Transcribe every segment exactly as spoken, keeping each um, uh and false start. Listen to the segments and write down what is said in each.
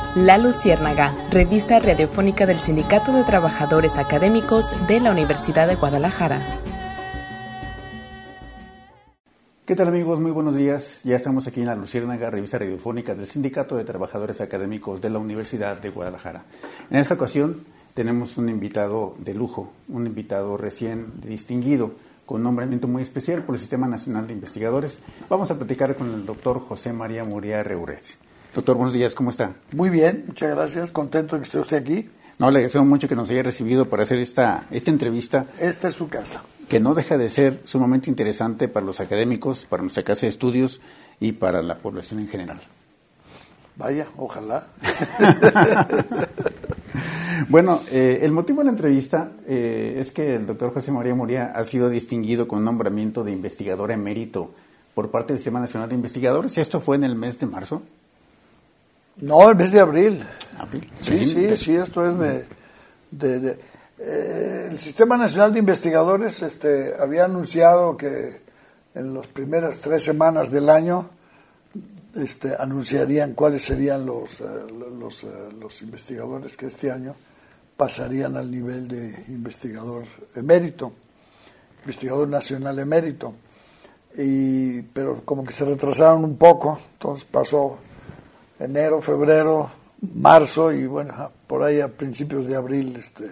La Luciérnaga, revista radiofónica del Sindicato de Trabajadores Académicos de la Universidad de Guadalajara. ¿Qué tal, amigos? Muy buenos días. Ya estamos aquí en La Luciérnaga, revista radiofónica del Sindicato de Trabajadores Académicos de la Universidad de Guadalajara. En esta ocasión tenemos un invitado de lujo, un invitado recién distinguido, con nombramiento muy especial por el Sistema Nacional de Investigadores. Vamos a platicar con el doctor José María Muriá Reuret. Doctor, buenos días, ¿cómo está? Muy bien, muchas gracias, contento de que esté usted aquí. No, le agradecemos mucho que nos haya recibido para hacer esta, esta entrevista. Esta es su casa. Que no deja de ser sumamente interesante para los académicos, para nuestra casa de estudios y para la población en general. Vaya, ojalá. Bueno, eh, el motivo de la entrevista eh, es que el doctor José María Muriá ha sido distinguido con nombramiento de investigador emérito por parte del Sistema Nacional de Investigadores. ¿Esto fue en el mes de marzo? No, el mes de abril. ¿Abril? Sí, sí, sí, esto es de... de, de eh, el Sistema Nacional de Investigadores este, había anunciado que en las primeras tres semanas del año este, anunciarían cuáles serían los, uh, los, uh, los investigadores que este año pasarían al nivel de investigador emérito, investigador nacional emérito. Y, pero como que se retrasaron un poco, entonces pasó enero, febrero, marzo y bueno, por ahí a principios de abril, este,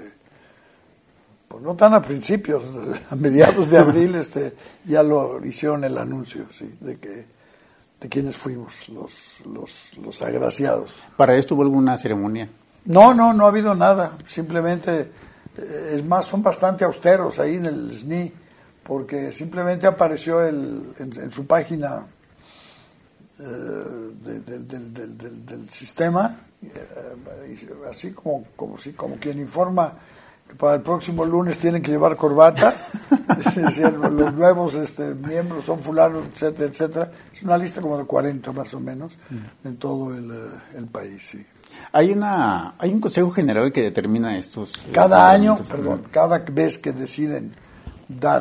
pues no tan a principios, a mediados de abril, este, ya lo hicieron el anuncio, sí, de que de quienes fuimos los, los, los agraciados. ¿Para esto hubo alguna ceremonia? No, no, no ha habido nada, simplemente, eh, es más, son bastante austeros ahí en el S N I, porque simplemente apareció el, en, en su página eh, de, de, de, de, de, del sistema, eh, así como, como, si, como quien informa que para el próximo lunes tienen que llevar corbata, los nuevos este, miembros son fulanos, etcétera, etcétera. Es una lista como de cuarenta más o menos en todo el, el país, sí. Hay una hay un Consejo General que determina estos... Cada año, perdón, cada vez que deciden dar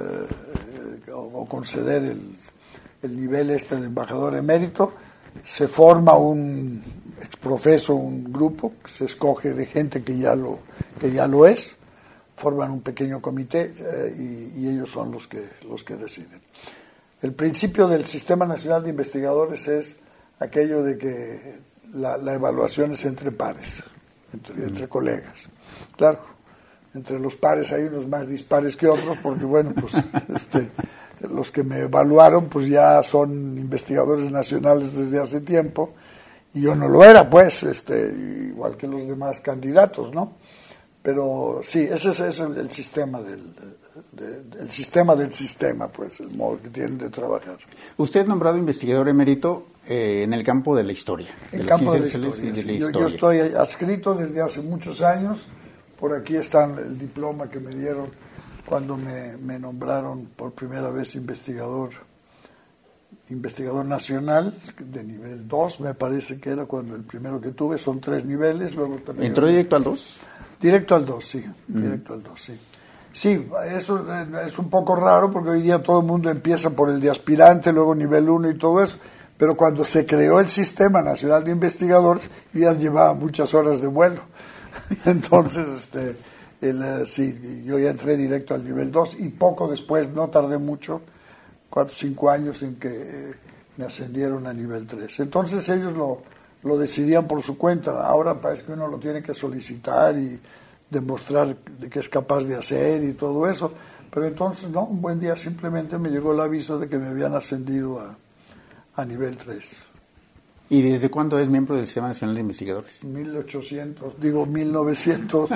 eh, o, o conceder el, el nivel este de embajador emérito, se forma un exprofeso, un grupo que se escoge de gente que ya lo que ya lo es, forman un pequeño comité eh, y, y ellos son los que los que deciden. El principio del Sistema Nacional de Investigadores es aquello de que la, la evaluación es entre pares, entre, mm. entre colegas. Claro, entre los pares hay unos más dispares que otros, porque bueno, pues este, los que me evaluaron pues ya son investigadores nacionales desde hace tiempo y yo no lo era, pues, este, igual que los demás candidatos, ¿no? Pero sí, ese es, ese es el, el sistema del de, el sistema del sistema, pues, el modo que tienen de trabajar. Usted es nombrado investigador emérito eh, en el campo de la historia. En el de campo de la historia, de la sí. yo, historia. yo estoy adscrito desde hace muchos años. Por aquí está el diploma que me dieron cuando me, me nombraron por primera vez investigador investigador nacional de nivel dos, me parece que era cuando el primero que tuve, son tres niveles. Luego también ¿entró directo al dos? Directo al dos, sí, mm. directo al dos, sí. Sí, eso es un poco raro porque hoy día todo el mundo empieza por el de aspirante, luego nivel uno y todo eso, pero cuando se creó el Sistema Nacional de Investigadores ya llevaba muchas horas de vuelo. Entonces, este, el, sí, yo ya entré directo al nivel dos y poco después, no tardé mucho, cuatro o cinco años en que eh, me ascendieron a nivel tres. Entonces ellos lo, lo decidían por su cuenta. Ahora parece que uno lo tiene que solicitar y demostrar de que es capaz de hacer y todo eso. Pero entonces, no, un buen día simplemente me llegó el aviso de que me habían ascendido a, a nivel tres. ¿Y desde cuándo es miembro del Sistema Nacional de Investigadores? mil ochocientos, digo mil novecientos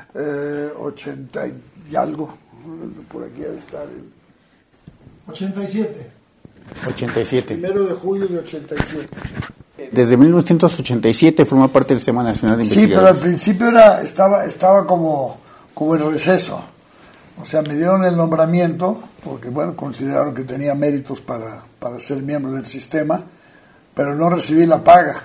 ochenta y algo. Por aquí ha de estar el ochenta y siete. ochenta y siete. Primero de julio de ochenta y siete. Desde mil novecientos ochenta y siete forma parte del Sistema Nacional de Investigadores. Sí, pero al principio era, estaba, estaba como, como en receso. O sea, me dieron el nombramiento, porque bueno, consideraron que tenía méritos para, para ser miembro del sistema, pero no recibí la paga.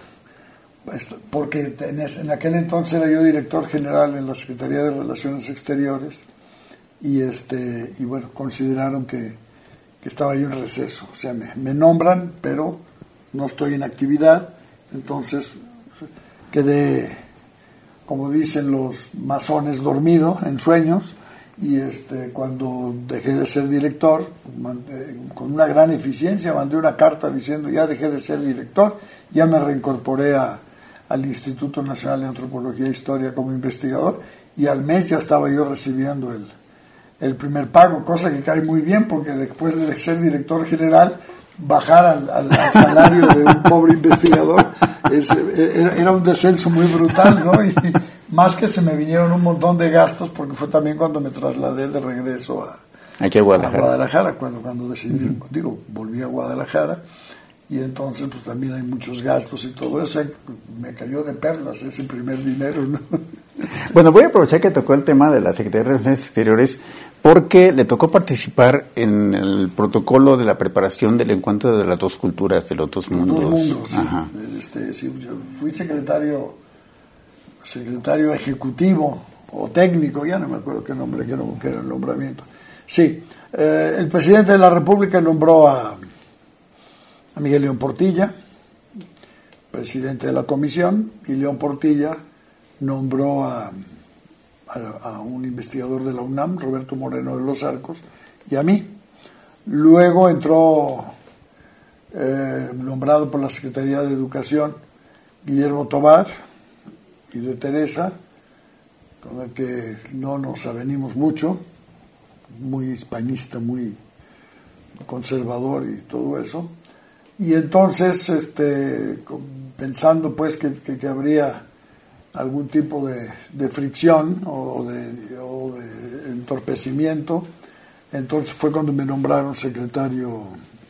Porque en, en aquel entonces era yo director general en la Secretaría de Relaciones Exteriores, y este, y bueno, consideraron que que estaba yo en receso, o sea, me, me nombran, pero no estoy en actividad, entonces quedé, como dicen los masones, dormido en sueños, y este, cuando dejé de ser director, mandé, con una gran eficiencia, mandé una carta diciendo ya dejé de ser director, ya me reincorporé a, al Instituto Nacional de Antropología e Historia como investigador, y al mes ya estaba yo recibiendo el, el primer pago, cosa que cae muy bien, porque después de ser director general, bajar al, al, al salario de un pobre investigador es, era, era un descenso muy brutal, ¿no? Y más que se me vinieron un montón de gastos, porque fue también cuando me trasladé de regreso a, Aquí a Guadalajara. a Guadalajara, cuando, cuando decidí, uh-huh. digo, volví a Guadalajara, y entonces pues también hay muchos gastos y todo eso, me cayó de perlas ese primer dinero, ¿no? Bueno, voy a aprovechar que tocó el tema de la Secretaría de Relaciones Exteriores, porque le tocó participar en el protocolo de la preparación del encuentro de las dos culturas, de los dos mundos. Dos mundos, sí. Ajá. Este, sí, yo fui secretario, secretario ejecutivo o técnico, ya no me acuerdo qué nombre, qué, qué era el nombramiento. Sí, eh, el presidente de la República nombró a, a Miguel León Portilla, presidente de la comisión, y León Portilla nombró a, a, a un investigador de la UNAM, Roberto Moreno de los Arcos, y a mí. Luego entró, eh, nombrado por la Secretaría de Educación, Guillermo Tobar y de Teresa, con el que no nos avenimos mucho, muy hispanista, muy conservador y todo eso. Y entonces, este, pensando pues que, que, que habría algún tipo de, de fricción o de, o de entorpecimiento, entonces fue cuando me nombraron secretario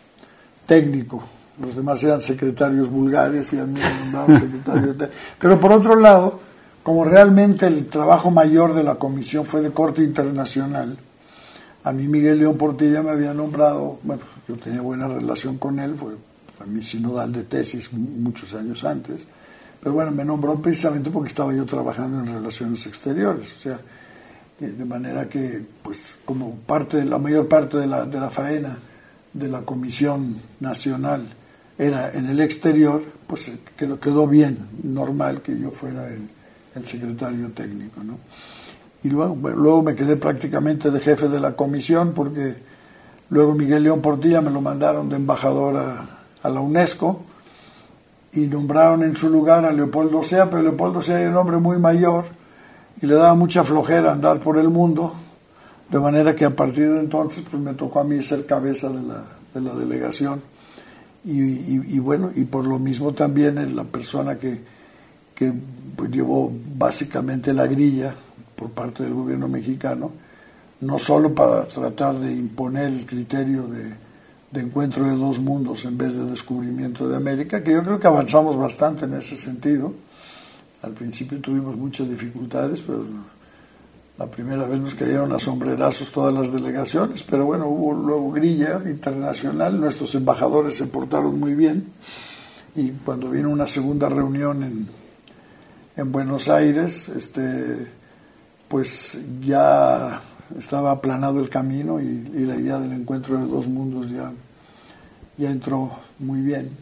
técnico. Los demás eran secretarios vulgares y a mí me nombraron secretario técnico. Pero por otro lado, como realmente el trabajo mayor de la comisión fue de corte internacional, a mí Miguel León Portilla me había nombrado, bueno, yo tenía buena relación con él, fue a mi sinodal de tesis muchos años antes, pero bueno, me nombró precisamente porque estaba yo trabajando en relaciones exteriores, o sea, de manera que, pues, como parte de la mayor parte de la, de la faena de la Comisión Nacional era en el exterior, pues quedó, quedó bien, normal que yo fuera el, el secretario técnico, ¿no? Y luego, bueno, luego me quedé prácticamente de jefe de la comisión, porque luego Miguel León Portilla me lo mandaron de embajador a, a la UNESCO, y nombraron en su lugar a Leopoldo Sea, pero Leopoldo Sea era un hombre muy mayor y le daba mucha flojera andar por el mundo, de manera que a partir de entonces pues me tocó a mí ser cabeza de la, de la delegación, y, y, y bueno, y por lo mismo también es la persona que, que pues llevó básicamente la grilla por parte del gobierno mexicano, no solo para tratar de imponer el criterio de de encuentro de dos mundos en vez de descubrimiento de América, que yo creo que avanzamos bastante en ese sentido. Al principio tuvimos muchas dificultades, pero la primera vez nos cayeron a sombrerazos todas las delegaciones, pero bueno, hubo luego grilla internacional, nuestros embajadores se portaron muy bien, y cuando vino una segunda reunión en, en Buenos Aires, este, pues ya estaba aplanado el camino, y, y la idea del encuentro de dos mundos ya, ya entró muy bien.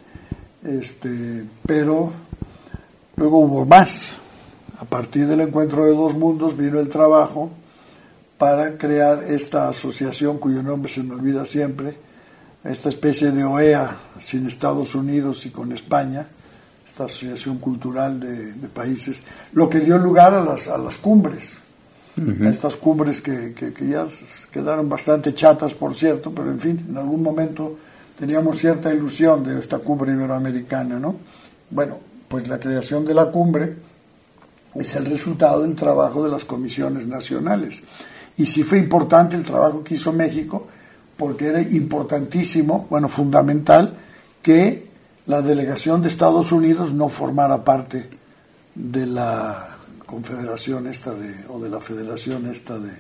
Este, pero luego hubo más. A partir del encuentro de dos mundos vino el trabajo para crear esta asociación cuyo nombre se me olvida siempre, esta especie de O E A sin Estados Unidos y con España, esta asociación cultural de, de países, lo que dio lugar a las, a las cumbres. Uh-huh. Estas cumbres que, que, que ya quedaron bastante chatas, por cierto, pero en fin, en algún momento teníamos cierta ilusión de esta cumbre iberoamericana, ¿no? Bueno, pues la creación de la cumbre es el resultado del trabajo de las comisiones nacionales, y sí fue importante el trabajo que hizo México, porque era importantísimo, bueno, fundamental, que la delegación de Estados Unidos no formara parte de la confederación esta de, o de la federación esta de,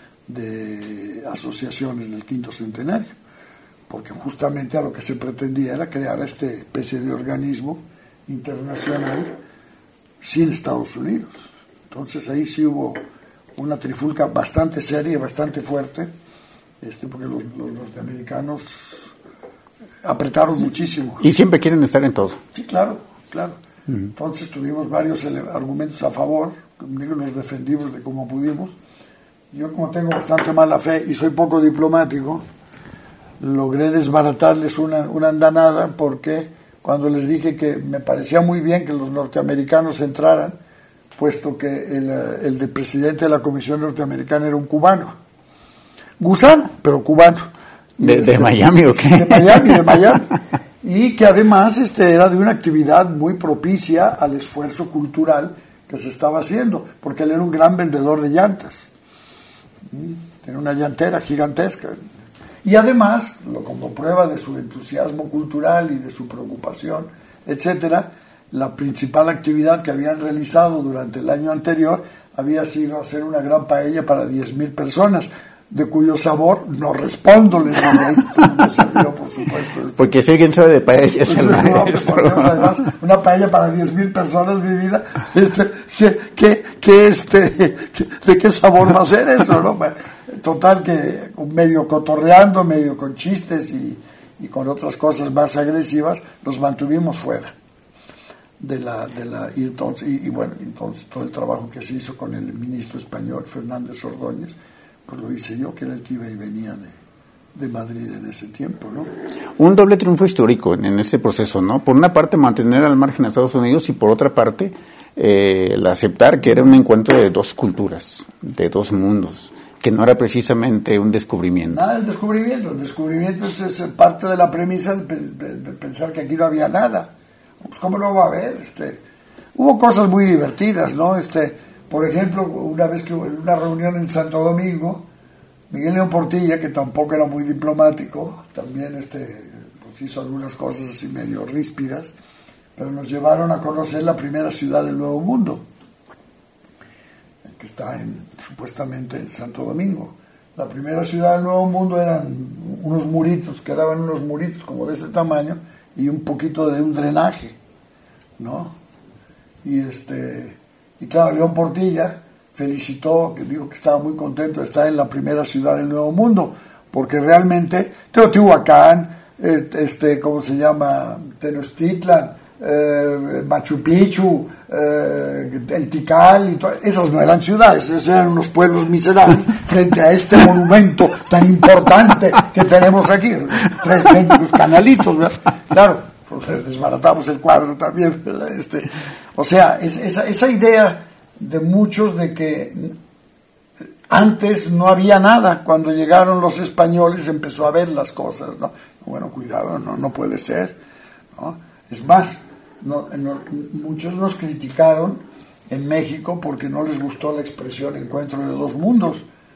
de asociaciones del quinto centenario, porque justamente a lo que se pretendía era crear esta especie de organismo internacional sin Estados Unidos. Entonces ahí sí hubo una trifulca bastante seria, bastante fuerte, este, porque los, los norteamericanos apretaron muchísimo. Y siempre quieren estar en todo. Sí, claro, claro. Uh-huh. Entonces tuvimos varios ele- argumentos a favor, los defendimos de como pudimos. Yo, como tengo bastante mala fe y soy poco diplomático, logré desbaratarles una, una andanada, porque cuando les dije que me parecía muy bien que los norteamericanos entraran, puesto que el, el de presidente de la Comisión Norteamericana era un cubano, gusano, pero cubano. ¿De, este, de Miami o qué? De Miami, de Miami. Y que además este, era de una actividad muy propicia al esfuerzo cultural que se estaba haciendo, porque él era un gran vendedor de llantas. Tenía una llantera gigantesca. Y además, lo, como prueba de su entusiasmo cultural y de su preocupación, etcétera, la principal actividad que habían realizado durante el año anterior había sido hacer una gran paella para diez mil personas, de cuyo sabor no respondo, les digo, por supuesto. Porque si alguien sabe de paella es el no, maestro. Porque, además, una paella para diez mil personas, mi vida, este, ¿qué, qué, qué, este, qué, ¿de qué sabor va a ser eso, no? Total, que medio cotorreando, medio con chistes y, y con otras cosas más agresivas, nos mantuvimos fuera de la, de la y entonces y, y bueno, entonces todo el trabajo que se hizo con el ministro español Fernández Ordóñez, pues lo hice yo, que era el que iba y venía de, de Madrid en ese tiempo, ¿no? Un doble triunfo histórico en, en ese proceso, ¿no? Por una parte, mantener al margen a Estados Unidos, y por otra parte, eh, el aceptar que era un encuentro de dos culturas, de dos mundos, que no era precisamente un descubrimiento. Nada, el descubrimiento. El descubrimiento es, es parte de la premisa de, de, de pensar que aquí no había nada. Pues, ¿cómo no va a haber? Este, hubo cosas muy divertidas, ¿no? Este, por ejemplo, una vez que hubo una reunión en Santo Domingo, Miguel León Portilla, que tampoco era muy diplomático, también este, pues hizo algunas cosas así medio ríspidas, pero nos llevaron a conocer la primera ciudad del Nuevo Mundo, que está en, supuestamente en Santo Domingo. La primera ciudad del Nuevo Mundo eran unos muritos, quedaban unos muritos como de este tamaño y un poquito de un drenaje, ¿no? Y este y claro, León Portilla felicitó, que dijo que estaba muy contento de estar en la primera ciudad del Nuevo Mundo, porque realmente Teotihuacán, este, ¿cómo se llama? Tenochtitlan, Eh, Machu Picchu, eh, el Tikal, y to- esas no eran ciudades, esos eran unos pueblos miserables frente a este monumento tan importante que tenemos aquí, tres veinte canalitos, ¿verdad? Claro, pues desbaratamos el cuadro también, ¿verdad? Este, o sea, es, esa, esa idea de muchos de que antes no había nada, cuando llegaron los españoles empezó a ver las cosas, ¿no? Bueno, cuidado, no, no puede ser, ¿no? Es más, No, no, muchos nos criticaron en México porque no les gustó la expresión encuentro de dos mundos.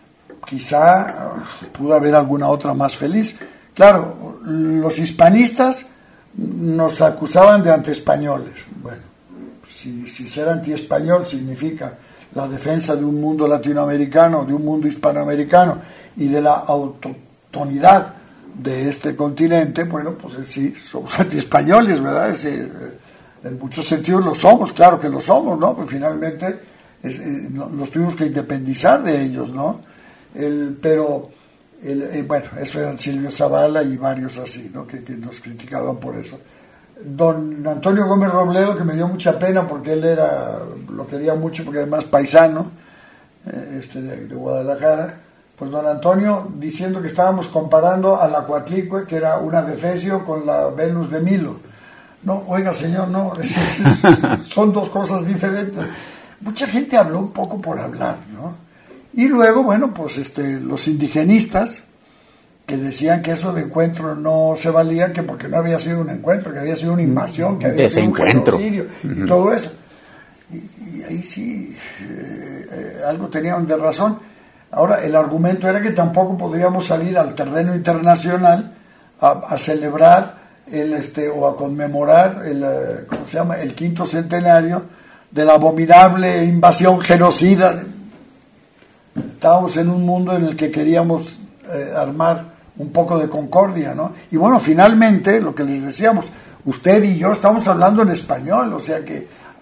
Quizá uh, pudo haber alguna otra más feliz. Claro, los hispanistas nos acusaban de antiespañoles. Bueno, si, si ser antiespañol significa la defensa de un mundo latinoamericano, de un mundo hispanoamericano y de la autotonidad de este continente, bueno, pues sí, somos antiespañoles, ¿verdad? Es decir, en muchos sentidos lo somos, claro que lo somos, ¿no? Pues finalmente es, eh, nos tuvimos que independizar de ellos, ¿no? El, pero, el, eh, bueno, eso eran Silvio Zavala y varios así, ¿no? Que, que nos criticaban por eso. Don Antonio Gómez Robledo, que me dio mucha pena porque él era, lo quería mucho porque además paisano, eh, este de, de Guadalajara, pues don Antonio diciendo que estábamos comparando a la Coatlicue, que era una de Efesio, con la Venus de Milo. No, oiga señor, no, es, es, son dos cosas diferentes. Mucha gente habló un poco por hablar, ¿no? Y luego, bueno, pues este, los indigenistas, que decían que eso de encuentro no se valía, que porque no había sido un encuentro, que había sido una invasión, que había sido un genocidio, y todo eso. Y, y ahí sí, eh, eh, algo tenían de razón. Ahora, el argumento era que tampoco podríamos salir al terreno internacional a, a celebrar el este o a conmemorar el ¿cómo se llama? el quinto centenario de la abominable invasión genocida. Estábamos en un mundo en el que queríamos eh, armar un poco de concordia, ¿no? Y bueno, finalmente, lo que les decíamos, usted y yo estamos hablando en español, o sea que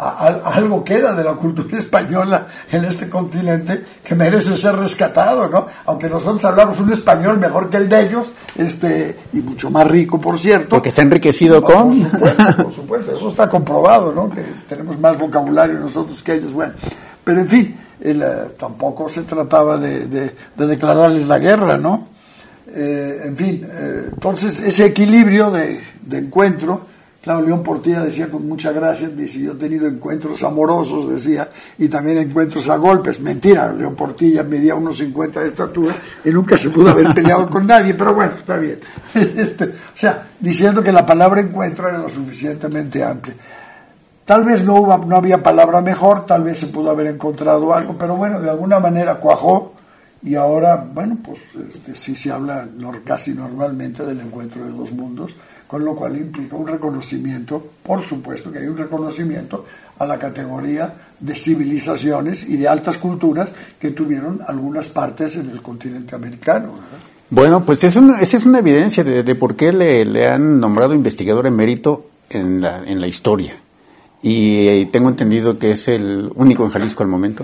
a, a, algo queda de la cultura española en este continente que merece ser rescatado, ¿no? Aunque nosotros hablamos un español mejor que el de ellos, este, y mucho más rico, por cierto. Porque está enriquecido por, con... Por supuesto, por supuesto, eso está comprobado, ¿no? Que tenemos más vocabulario nosotros que ellos, bueno. Pero en fin, el, uh, tampoco se trataba de, de, de declararles la guerra, ¿no? Eh, en fin, eh, entonces ese equilibrio de, de encuentro, claro, León Portilla decía con mucha gracia, dice, yo he tenido encuentros amorosos, decía, y también encuentros a golpes. Mentira, León Portilla medía unos cincuenta de estatura y nunca se pudo haber peleado con nadie, pero bueno, está bien. Este, o sea, diciendo que la palabra encuentro era lo suficientemente amplia. Tal vez no, hubo, no había palabra mejor, tal vez se pudo haber encontrado algo, pero bueno, de alguna manera cuajó. Y ahora, bueno, pues este, sí se habla no, casi normalmente del encuentro de dos mundos, con lo cual implica un reconocimiento, por supuesto que hay un reconocimiento a la categoría de civilizaciones y de altas culturas que tuvieron algunas partes en el continente americano, ¿verdad? Bueno, pues es una, esa es una evidencia de, de por qué le, le han nombrado investigador emérito en la, en la historia. Y eh, tengo entendido que es el único en Jalisco al momento.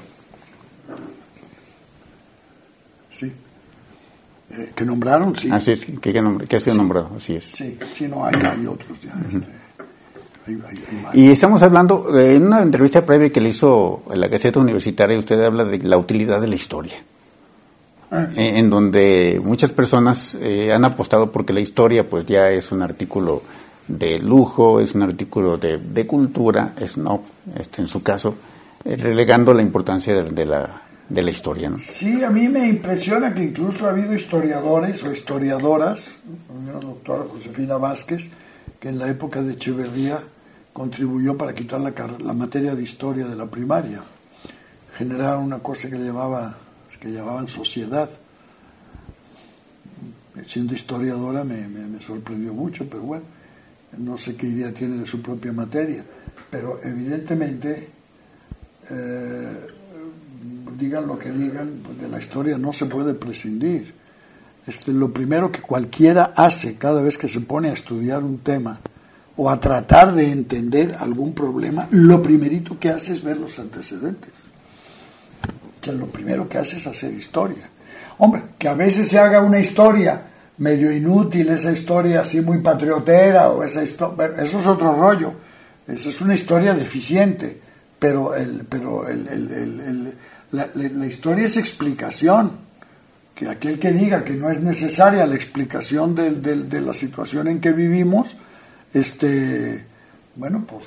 Sí. Eh, que nombraron, sí. Así es, que, que, nombre, que ha sido sí. nombrado, así es. Sí, sí, no, hay, hay otros ya. Uh-huh. Este, hay, hay, hay y estamos hablando, eh, en una entrevista previa que le hizo en la Gaceta Universitaria, usted habla de la utilidad de la historia. Ah. Eh, en donde muchas personas eh, han apostado porque la historia pues ya es un artículo de lujo, es un artículo de, de cultura, es no, este, en su caso, eh, relegando la importancia de, de la... de la historia, ¿no? Sí, a mí me impresiona que incluso ha habido historiadores o historiadoras, la doctora Josefina Vázquez, que en la época de Echeverría contribuyó para quitar la, la materia de historia de la primaria, generar una cosa que llamaba, que llamaban sociedad. Siendo historiadora me, me, me sorprendió mucho, pero bueno, no sé qué idea tiene de su propia materia, pero evidentemente eh, digan lo que digan, de la historia no se puede prescindir. Este, lo primero que cualquiera hace cada vez que se pone a estudiar un tema o a tratar de entender algún problema, lo primerito que hace es ver los antecedentes. Que lo primero que hace es hacer historia. Hombre, que a veces se haga una historia medio inútil, esa historia así muy patriotera, o esa historia, eso es otro rollo. Esa es una historia deficiente, pero el, pero el, el, el, el La, la, la historia es explicación, que aquel que diga que no es necesaria la explicación de, de, de la situación en que vivimos, este, bueno, pues,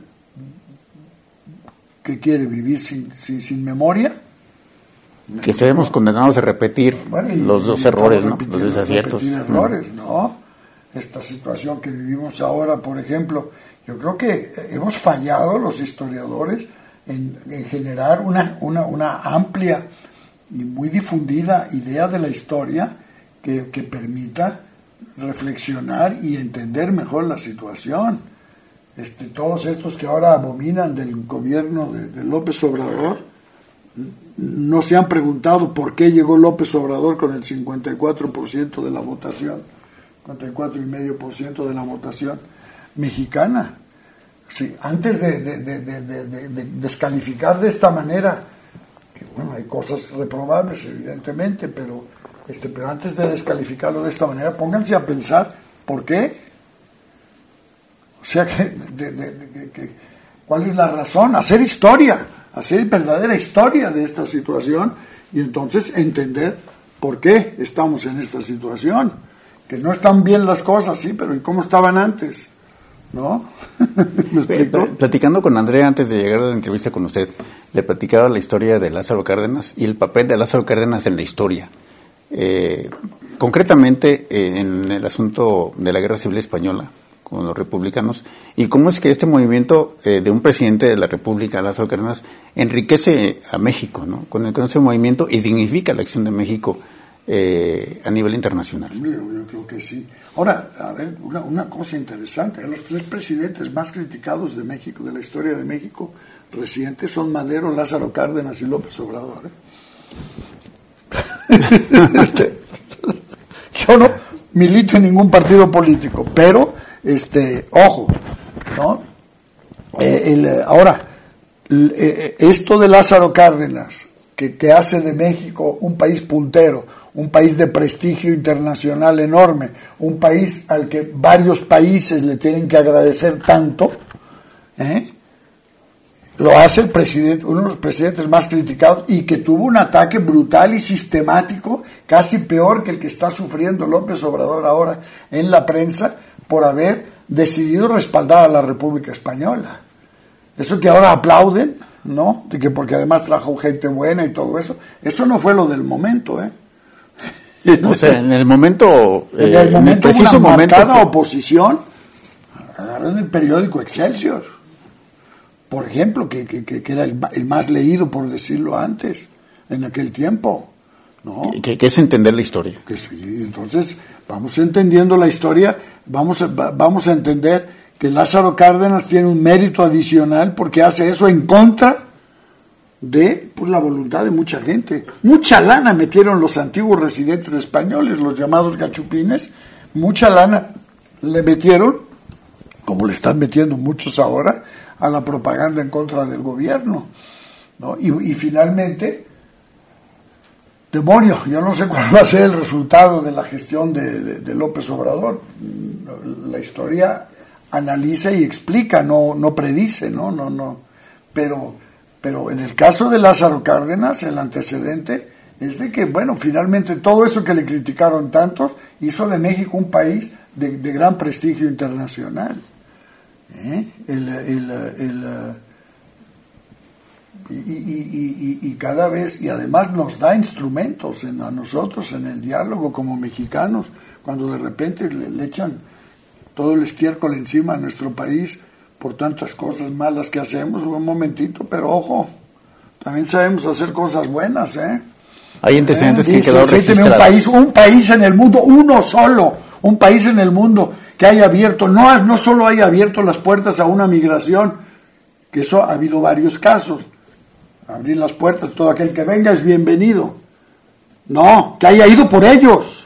¿qué quiere? ¿Vivir sin, sin, sin memoria? Que estemos condenados a repetir bueno, y, los dos y errores, ¿no? Los desaciertos. Errores, ¿no? Esta situación que vivimos ahora, por ejemplo, yo creo que hemos fallado los historiadores En, en generar una, una, una amplia y muy difundida idea de la historia que, que permita reflexionar y entender mejor la situación. Este, todos estos que ahora abominan del gobierno de, de López Obrador no se han preguntado por qué llegó López Obrador con el cincuenta y cuatro por ciento de la votación, cincuenta y cuatro coma cinco por ciento de la votación mexicana. Sí, antes de, de, de, de, de, de descalificar de esta manera, que bueno, hay cosas reprobables evidentemente, pero, este, pero antes de descalificarlo de esta manera, pónganse a pensar por qué. O sea, que, de, de, de, que, ¿cuál es la razón? Hacer historia, hacer verdadera historia de esta situación y entonces entender por qué estamos en esta situación. Que no están bien las cosas, sí, pero ¿y cómo estaban antes? ¿No? ¿Me explico? Platicando con Andrea antes de llegar a la entrevista con usted, le platicaba la historia de Lázaro Cárdenas y el papel de Lázaro Cárdenas en la historia. Eh, concretamente eh, en el asunto de la Guerra Civil Española con los republicanos, y cómo es que este movimiento eh, de un presidente de la República, Lázaro Cárdenas, enriquece a México, ¿no? Con, el, con ese movimiento y dignifica la acción de México eh, a nivel internacional. Yo, yo creo que sí. Ahora, a ver, una, una cosa interesante, los tres presidentes más criticados de México, de la historia de México reciente, son Madero, Lázaro Cárdenas y López Obrador. ¿eh? Yo no milito en ningún partido político, pero, este, ojo, ¿no? Eh, el, ahora, esto de Lázaro Cárdenas, que, que hace de México un país puntero, un país de prestigio internacional enorme, un país al que varios países le tienen que agradecer tanto, ¿eh? Lo hace el presidente, uno de los presidentes más criticados, y que tuvo un ataque brutal y sistemático, casi peor que el que está sufriendo López Obrador ahora en la prensa, por haber decidido respaldar a la República Española. Eso que ahora aplauden, ¿no? De que porque además trajo gente buena y todo eso, eso no fue lo del momento, ¿eh? O sea, en el momento, eh, en el momento, en el preciso una momento, marcada fue... oposición, agarran el periódico Excelsior, por ejemplo, que, que, que era el, el más leído, por decirlo antes, en aquel tiempo, ¿no? Que, que es entender la historia. Que sí, entonces vamos entendiendo la historia, vamos a, vamos a entender que Lázaro Cárdenas tiene un mérito adicional porque hace eso en contra de pues, la voluntad de mucha gente. Mucha lana metieron los antiguos residentes españoles, los llamados gachupines, mucha lana le metieron, como le están metiendo muchos ahora, a la propaganda en contra del gobierno, ¿no? Y, y finalmente, demonio, yo no sé cuál va a ser el resultado de la gestión de, de, de López Obrador. La historia analiza y explica, no, no predice, no, no, no. Pero, pero en el caso de Lázaro Cárdenas, el antecedente es de que, bueno, finalmente todo eso que le criticaron tantos hizo de México un país de, de gran prestigio internacional. ¿Eh? El, el, el, y, y, y, y cada vez, y además nos da instrumentos en, a nosotros en el diálogo como mexicanos, cuando de repente le, le echan todo el estiércol encima a nuestro país por tantas cosas malas que hacemos. Un momentito, pero ojo, también sabemos hacer cosas buenas, ¿eh? Hay antecedentes ¿Eh? que han quedado registrados. Un país, un país en el mundo, uno solo, un país en el mundo que haya abierto, no, no solo haya abierto las puertas a una migración, que eso ha habido varios casos, abrir las puertas, todo aquel que venga es bienvenido, no, que haya ido por ellos,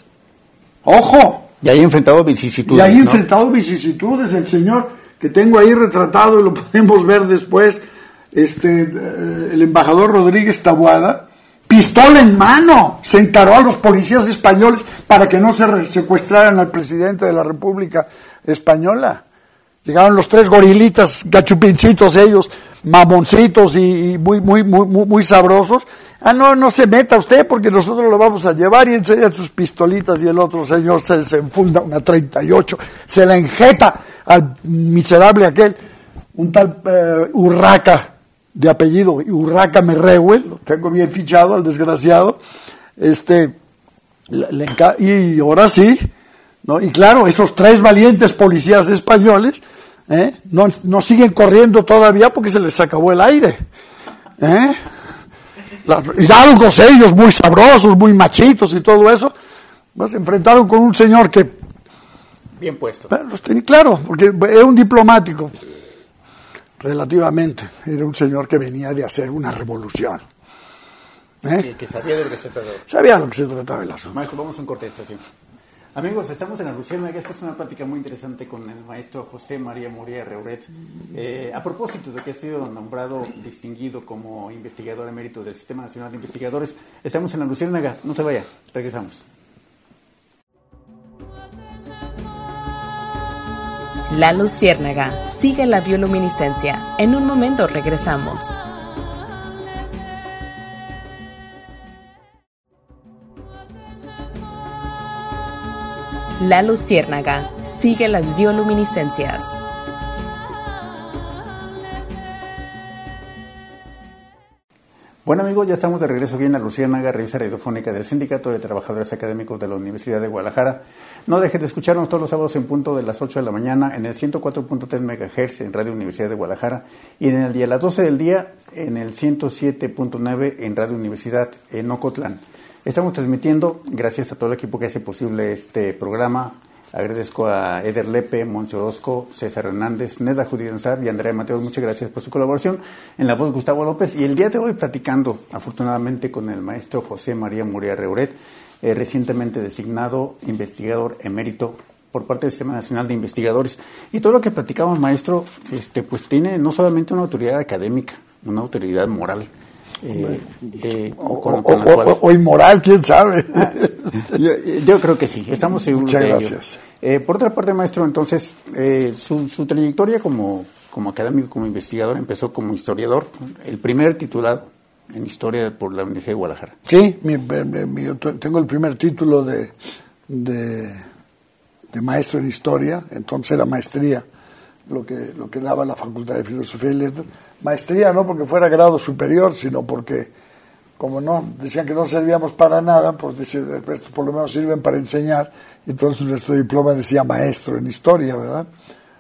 ojo, y haya enfrentado vicisitudes, y haya ¿no? enfrentado vicisitudes, el señor que tengo ahí retratado y lo podemos ver después, este, el embajador Rodríguez Taboada, pistola en mano, se encaró a los policías españoles para que no se secuestraran al presidente de la República Española. Llegaron los tres gorilitas, gachupincitos ellos, mamoncitos y, y muy, muy, muy, muy, muy sabrosos. Ah, no, no se meta usted porque nosotros lo vamos a llevar, y enseñan sus pistolitas, y el otro señor se, se enfunda una treinta y ocho, se la enjeta al miserable aquel, un tal eh, Urraca, de apellido Urraca Merrehuel, lo tengo bien fichado al desgraciado, este, le, le enca- y ahora sí, ¿no? Y claro, esos tres valientes policías españoles, ¿eh? no, no siguen corriendo todavía porque se les acabó el aire, ¿eh? La, y algo ellos muy sabrosos, muy machitos y todo eso, pues se enfrentaron con un señor que, bien puesto, bueno, los tenía, claro, porque era un diplomático. Relativamente, era un señor que venía de hacer una revolución. ¿Eh? Que, que sabía de lo que se trataba. Sabía lo que se trataba el asunto. Maestro, vamos a un corte de estación. Amigos, estamos en la Luciérnaga. Esta es una plática muy interesante con el maestro José María Muria Reuret. Eh, a propósito de que ha sido nombrado, distinguido como investigador emérito del Sistema Nacional de Investigadores, estamos en la Luciérnaga. No se vaya, regresamos. La Luciérnaga, sigue la bioluminiscencia. En un momento regresamos. La Luciérnaga, sigue las bioluminiscencias. Bueno amigos, ya estamos de regreso aquí en la Luciérnaga, revista radiofónica del Sindicato de Trabajadores Académicos de la Universidad de Guadalajara. No dejen de escucharnos todos los sábados en punto de las ocho de la mañana en el ciento cuatro punto tres megahertz en Radio Universidad de Guadalajara, y en el día a las doce del día en el ciento siete punto nueve en Radio Universidad en Ocotlán. Estamos transmitiendo gracias a todo el equipo que hace posible este programa. Agradezco a Eder Lepe, Moncho Orozco, César Hernández, Neda Judianzar y Andrea Mateos. Muchas gracias por su colaboración. En la voz, Gustavo López. Y el día de hoy platicando, afortunadamente, con el maestro José María Muria Reuret, eh, recientemente designado investigador emérito por parte del Sistema Nacional de Investigadores. Y todo lo que platicamos, maestro, este, pues tiene no solamente una autoridad académica, una autoridad moral. Eh, eh, o, con, o, con la o, cual... o inmoral, quién sabe. yo, yo creo que sí, estamos seguros Muchas de gracias. ello. Eh, por otra parte, maestro, entonces, eh, su, su trayectoria como, como académico, como investigador, empezó como historiador, el primer titulado en historia por la Universidad de Guadalajara. Sí, mi, mi, mi, yo tengo el primer título de, de, de maestro en historia, entonces era maestría, lo que, lo que daba la Facultad de Filosofía y Letras. Maestría no porque fuera grado superior, sino porque, como no, decían que no servíamos para nada, pues después por lo menos sirven para enseñar, y entonces nuestro diploma decía maestro en historia, ¿verdad?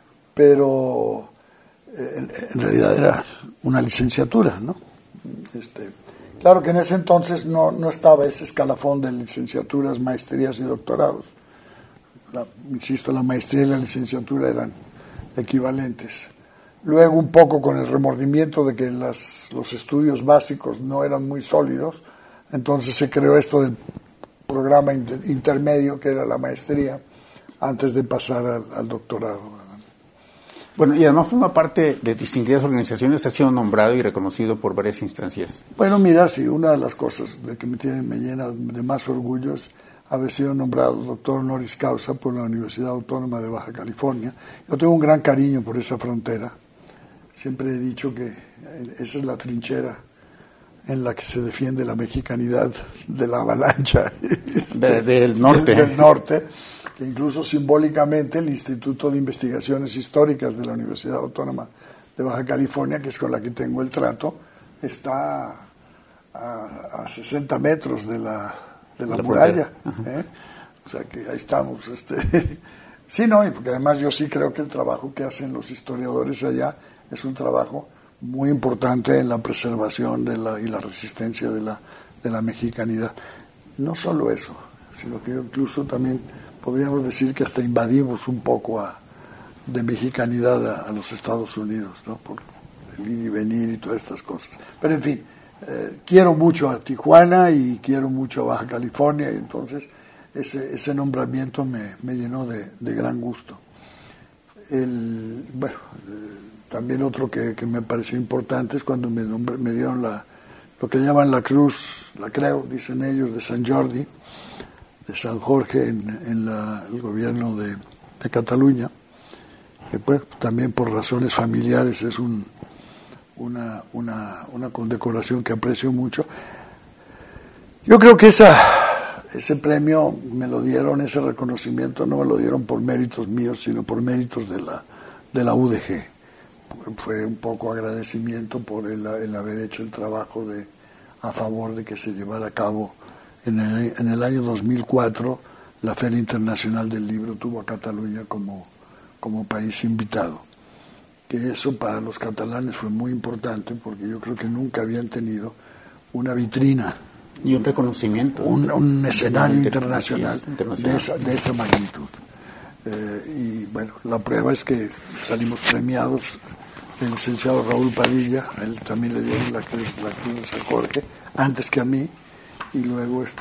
Pero eh, en, en realidad era una licenciatura, ¿no? Este, claro que en ese entonces no, no estaba ese escalafón de licenciaturas, maestrías y doctorados. La, insisto, la maestría y la licenciatura eran equivalentes. Luego, un poco con el remordimiento de que las, los estudios básicos no eran muy sólidos, entonces se creó esto del programa inter, intermedio, que era la maestría, antes de pasar al, al doctorado. Bueno, y además forma parte de distinguidas organizaciones, ha sido nombrado y reconocido por varias instancias. Bueno, mira, sí, una de las cosas de que me, tiene, me llena de más orgullo es haber sido nombrado doctor honoris causa por la Universidad Autónoma de Baja California. Yo tengo un gran cariño por esa frontera. Siempre he dicho que esa es la trinchera en la que se defiende la mexicanidad de la avalancha de, del norte. Del norte. Que incluso simbólicamente el Instituto de Investigaciones Históricas de la Universidad Autónoma de Baja California, que es con la que tengo el trato, está a, a sesenta metros de la, de la, la muralla. ¿eh? O sea que ahí estamos. Este. Sí, no, y porque además yo sí creo que el trabajo que hacen los historiadores allá es un trabajo muy importante en la preservación de la, y la resistencia de la, de la mexicanidad. No solo eso, sino que incluso también podríamos decir que hasta invadimos un poco a, de mexicanidad a, a los Estados Unidos, ¿no? Por el ir y venir y todas estas cosas. Pero en fin, eh, quiero mucho a Tijuana y quiero mucho a Baja California, y entonces ese, ese nombramiento me, me llenó de, de gran gusto. El, bueno, eh, también otro que, que me pareció importante es cuando me, nombré, me dieron la, lo que llaman la cruz, la creu, dicen ellos, de San Jordi, de San Jorge en, en la, el gobierno de, de Cataluña, que pues también por razones familiares es un, una, una, una condecoración que aprecio mucho. Yo creo que esa, ese premio me lo dieron, ese reconocimiento no me lo dieron por méritos míos, sino por méritos de la, de la U D G. Fue un poco agradecimiento por el, el haber hecho el trabajo de, a favor de que se llevara a cabo. En el, en el año dos mil cuatro, la Feria Internacional del Libro tuvo a Cataluña como, como país invitado. Que eso para los catalanes fue muy importante, porque yo creo que nunca habían tenido una vitrina. Y un reconocimiento. Un, un escenario internacional, internacional. De, esa, de esa magnitud. Eh, y bueno, la prueba es que salimos premiados. El licenciado Raúl Padilla, a él también le dieron la cruz, la cruz de San Jorge, antes que a mí. y luego este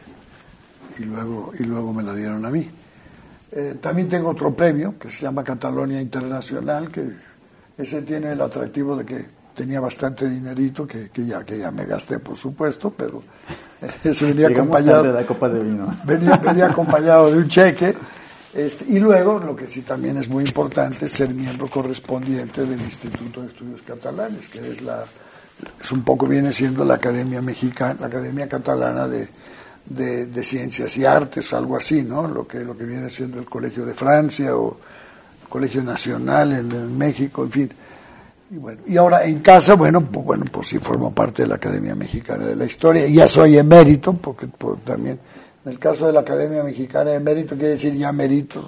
y luego y luego me la dieron a mí. Eh, también tengo otro premio que se llama Catalonia Internacional, que ese tiene el atractivo de que tenía bastante dinerito que, que ya que ya me gasté, por supuesto, pero eh, eso venía Llegamos acompañado de la copa de vino. venía, venía acompañado de un cheque. Este, y luego, lo que sí también es muy importante, es ser miembro correspondiente del Instituto de Estudios Catalanes, que es la es un poco viene siendo la Academia Mexicana, la Academia Catalana de, de, de Ciencias y Artes, algo así, ¿no? Lo que lo que viene siendo el Colegio de Francia o el Colegio Nacional en, en México, en fin. Y bueno, y ahora en casa, bueno, pues bueno, pues sí formo parte de la Academia Mexicana de la Historia, ya soy emérito, porque pues, también en el caso de la Academia Mexicana de Mérito quiere decir ya mérito.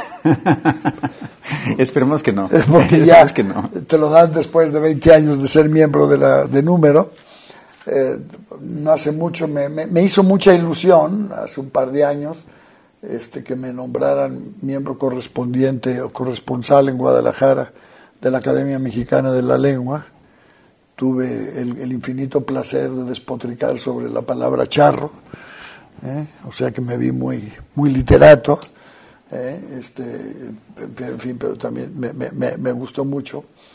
Esperemos que no. Porque ya que no. te lo dan después de veinte años de ser miembro de la de número. Eh, no hace mucho, me, me, me hizo mucha ilusión, hace un par de años, este que me nombraran miembro correspondiente o corresponsal en Guadalajara de la Academia Mexicana de la Lengua. Tuve el, el infinito placer de despotricar sobre la palabra charro. ¿Eh? O sea que me vi muy muy literato, ¿eh? este, en fin, pero también me, me, me gustó mucho.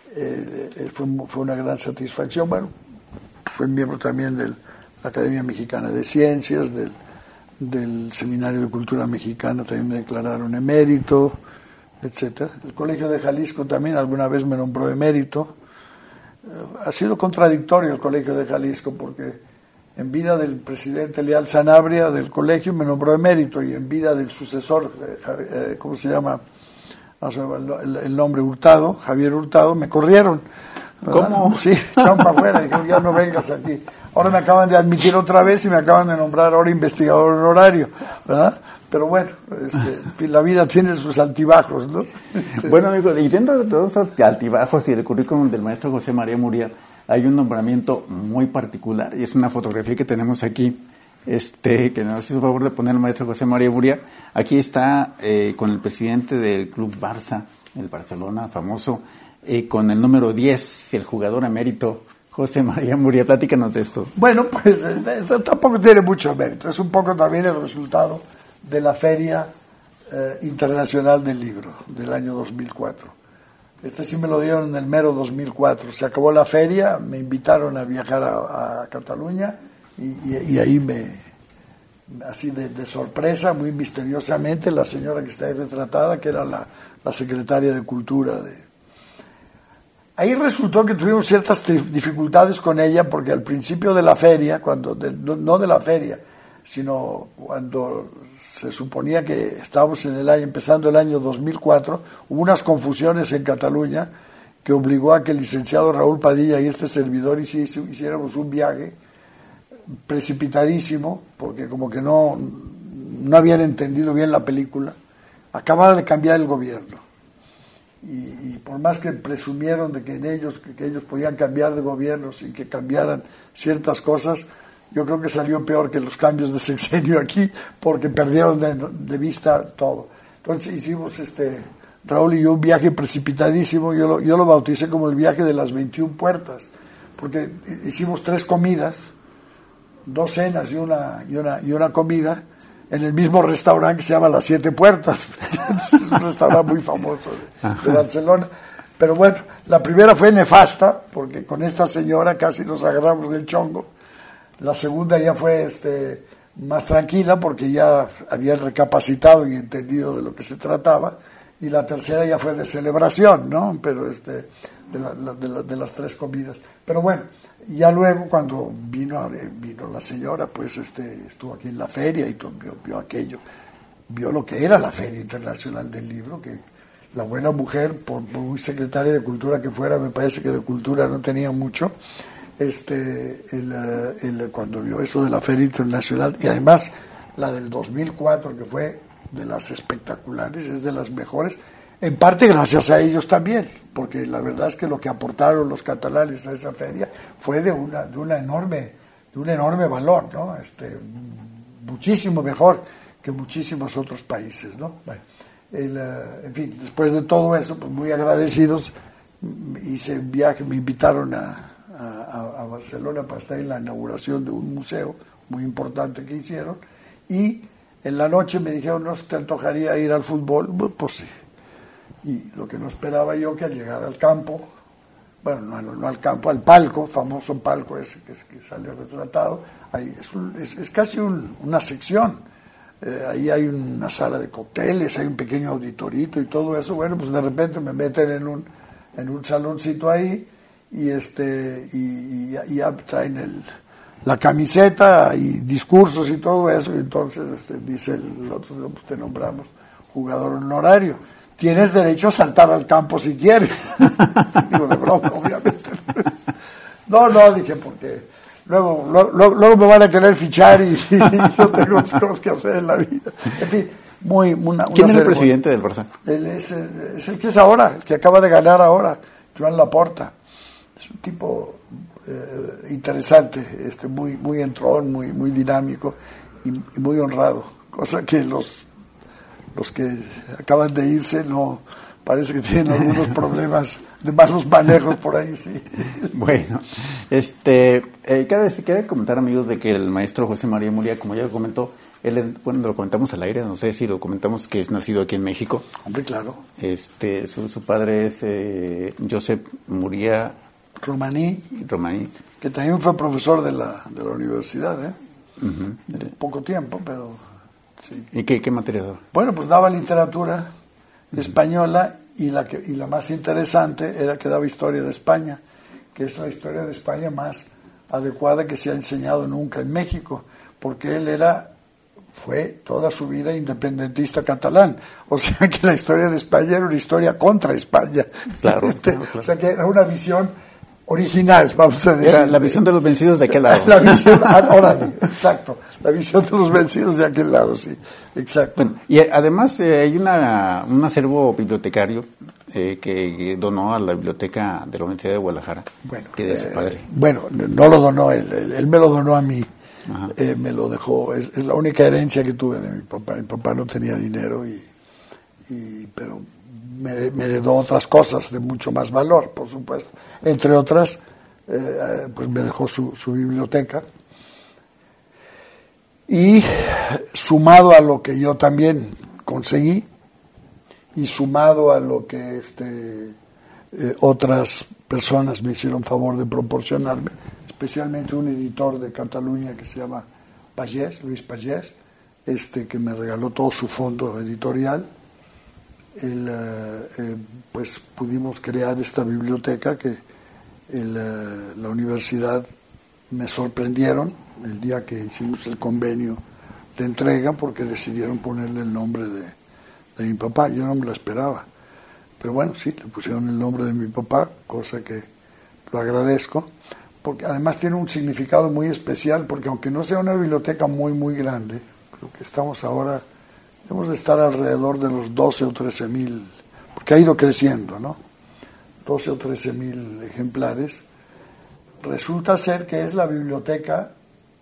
eh, fue, fue una gran satisfacción. Bueno, fue miembro también de la Academia Mexicana de Ciencias, del, del Seminario de Cultura Mexicana, también me declararon emérito, etcétera. El Colegio de Jalisco también alguna vez me nombró emérito. Ha sido contradictorio el Colegio de Jalisco porque en vida del presidente Leal Sanabria del colegio me nombró emérito y en vida del sucesor, eh, ¿cómo se llama? El, el nombre Hurtado, Javier Hurtado, me corrieron. ¿Verdad? ¿Cómo? Sí, echaron para afuera, dijeron ya no vengas aquí. Ahora me acaban de admitir otra vez y me acaban de nombrar ahora investigador honorario, ¿verdad? Pero bueno, este, la vida tiene sus altibajos, ¿no? Bueno, amigo, y dentro de todos esos altibajos y el currículum del maestro José María Murría, hay un nombramiento muy particular, y es una fotografía que tenemos aquí, este, que nos hizo favor de poner el maestro José María Murría. Aquí está eh, con el presidente del Club Barça, el Barcelona famoso, eh, con el número diez, el jugador emérito, José María Murría. Platícanos de esto. Bueno, pues eh, tampoco tiene mucho mérito, es un poco también el resultado de la Feria eh, Internacional del Libro del año dos mil cuatro. Este sí me lo dieron en el mero dos mil cuatro. Se acabó la feria, me invitaron a viajar a, a Cataluña y, y, y ahí me, así de, de sorpresa, muy misteriosamente, la señora que está ahí retratada, que era la, la secretaria de Cultura de... Ahí resultó que tuvimos ciertas dificultades con ella porque al principio de la feria, cuando de, no, no de la feria, sino cuando se suponía que estábamos en el año, empezando el año dos mil cuatro, hubo unas confusiones en Cataluña que obligó a que el licenciado Raúl Padilla y este servidor hiciéramos un viaje precipitadísimo, porque como que no, no habían entendido bien la película. Acababa de cambiar el gobierno. Y, y por más que presumieron de que, en ellos, que, que ellos podían cambiar de gobierno sin que cambiaran ciertas cosas, yo creo que salió peor que los cambios de sexenio aquí, porque perdieron de, de vista todo. Entonces hicimos, este, Raúl y yo, un viaje precipitadísimo. Yo lo, yo lo bauticé como el viaje de las veintiuna puertas, porque hicimos tres comidas, dos cenas y una, y una, y una comida, en el mismo restaurante que se llama Las Siete Puertas. Es un restaurante muy famoso de, de Barcelona. Pero bueno, la primera fue nefasta, porque con esta señora casi nos agarramos del chongo. La segunda ya fue este, más tranquila, porque ya había recapacitado y entendido de lo que se trataba. Y la tercera ya fue de celebración, ¿no? Pero este, de, la, la, de, la, de las tres comidas. Pero bueno, ya luego cuando vino vino la señora, pues este estuvo aquí en la feria y todo, vio, vio aquello, vio lo que era la Feria Internacional del Libro, que la buena mujer, por, por muy secretaria de Cultura que fuera, me parece que de Cultura no tenía mucho, este el, el, cuando vio eso de la Feria Internacional, y además la del dos mil cuatro, que fue de las espectaculares, es de las mejores, en parte gracias a ellos también, porque la verdad es que lo que aportaron los catalanes a esa feria fue de una de una enorme de un enorme valor, ¿no? Este, muchísimo mejor que muchísimos otros países, ¿no? Bueno, el, uh, en fin, después de todo eso, pues muy agradecidos, hice un viaje, me invitaron a, a, a Barcelona para estar en la inauguración de un museo muy importante que hicieron, y en la noche me dijeron, ¿no te antojaría ir al fútbol? Pues sí. Y lo que no esperaba yo, que al llegar al campo, bueno, no, no, no al campo, al palco, famoso palco ese que, que sale retratado, ahí es, un, es, es casi un, una sección, eh, ahí hay una sala de cócteles, hay un pequeño auditorito y todo eso. Bueno, pues de repente me meten en un, en un saloncito ahí y, este, y, y, y ya traen el, la camiseta y discursos y todo eso, y entonces este, dice el otro, pues te nombramos jugador honorario. Tienes derecho a saltar al campo si quieres. Digo, de broma, obviamente. No, no, dije, porque luego, luego, luego me van a querer fichar y, y yo tengo cosas que hacer en la vida. En fin, muy... Una, ¿Quién una es el presidente del Barça? Él es, el, es el que es ahora, el que acaba de ganar ahora, Joan Laporta. Es un tipo eh, interesante, este, muy, muy entrón, muy, muy dinámico y, y muy honrado, cosa que los... los que acaban de irse no parece que tienen algunos problemas de malos manejos por ahí, sí. Bueno, este eh, cabe, cabe comentar, amigos, de que el maestro José María Murría, como ya comentó, Él, bueno, lo comentamos al aire, no sé si lo comentamos, que es nacido aquí en México. Hombre, claro. Este, su, su padre es eh, Josep Muria Romaní, Romaní, que también fue profesor de la, de la universidad, ¿eh? Uh-huh. De poco tiempo, pero sí. ¿Y qué, qué materia daba? Bueno, pues daba literatura uh-huh. española y la, que, y la más interesante era que daba historia de España, que es la historia de España más adecuada que se ha enseñado nunca en México, porque él era... fue toda su vida independentista catalán, o sea que la historia de España era una historia contra España. Claro, este, claro, claro. O sea que era una visión original, vamos a decir. Era la visión de los vencidos de aquel lado. La visión, órale, exacto, la visión de los vencidos de aquel lado, sí, exacto. Bueno, y además eh, hay una un acervo bibliotecario eh, que donó a la biblioteca de la Universidad de Guadalajara, bueno, que de su padre. Eh, bueno, no lo donó él, él, él me lo donó a mí. Eh, me lo dejó, es, es la única herencia que tuve de mi papá. Mi papá no tenía dinero, y, y pero me, me heredó otras cosas de mucho más valor, por supuesto. Entre otras, eh, pues me dejó su, su biblioteca. Y sumado a lo que yo también conseguí, y sumado a lo que este, eh, otras personas me hicieron favor de proporcionarme, especialmente un editor de Cataluña que se llama Pagès, Luis Pagès, este, que me regaló todo su fondo editorial. El, eh, eh, pues pudimos crear esta biblioteca que el, eh, la universidad me sorprendieron el día que hicimos el convenio de entrega, porque decidieron ponerle el nombre de, de mi papá. Yo no me lo esperaba, pero bueno, sí, le pusieron el nombre de mi papá, cosa que lo agradezco, porque además tiene un significado muy especial, porque aunque no sea una biblioteca muy, muy grande, creo que estamos ahora, debemos de estar alrededor de los doce o trece mil, porque ha ido creciendo, ¿no? doce o trece mil ejemplares. Resulta ser que es la biblioteca